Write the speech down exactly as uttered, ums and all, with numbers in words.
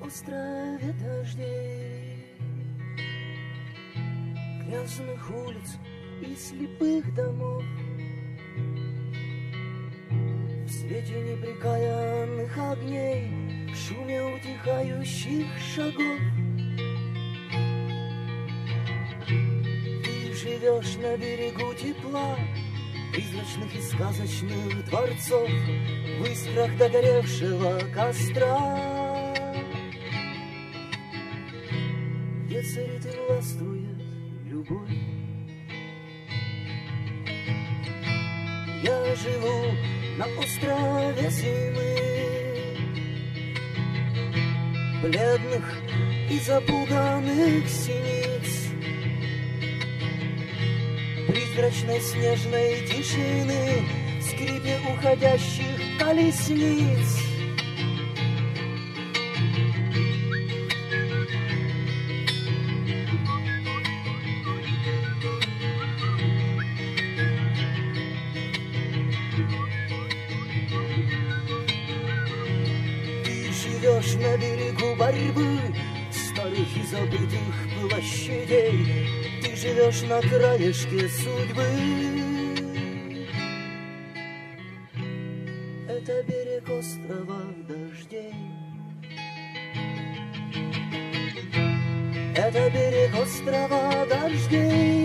острове дождей, грязных улиц и слепых домов, в свете неприкаянных огней, в шуме утихающих шагов. Ты живешь на берегу тепла, призрачных и сказочных дворцов, в искрах догоревшего костра, где царит и властвует любовь. Я живу на острове зимы, бледных и запуганных синиц, призрачной снежной тишины, в скрипе уходящих колесниц. Ты живешь на берегу борьбы старых и забытых площадей, ты живешь на краешке судьбы. Это берег острова дождей, это берег острова дождей.